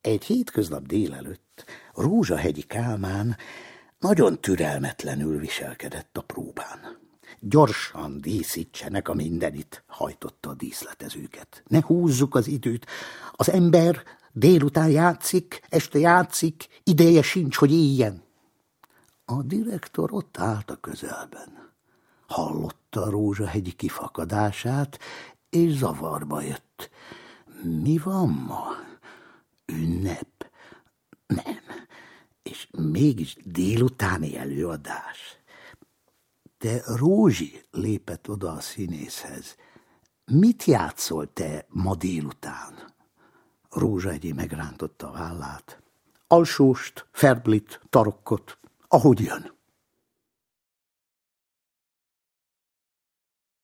Egy hétköznap délelőtt Rózsahegyi Kálmán nagyon türelmetlenül viselkedett a próbán. Gyorsan díszítsenek a mindenit, hajtotta a díszletezőket. Ne húzzuk az időt. Az ember délután játszik, este játszik, ideje sincs, hogy éljen. A direktor ott állt a közelben. Hallotta a Rózsahegyi kifakadását, és zavarba jött. Mi van ma? Ünnep? Nem. És mégis délutáni előadás. De Rózsi, lépett oda a színészhez. Mit játszol te ma délután? Rózsahegyi megrántotta a vállát. Alsóst, Ferblit, Tarokkot, ahogy jön.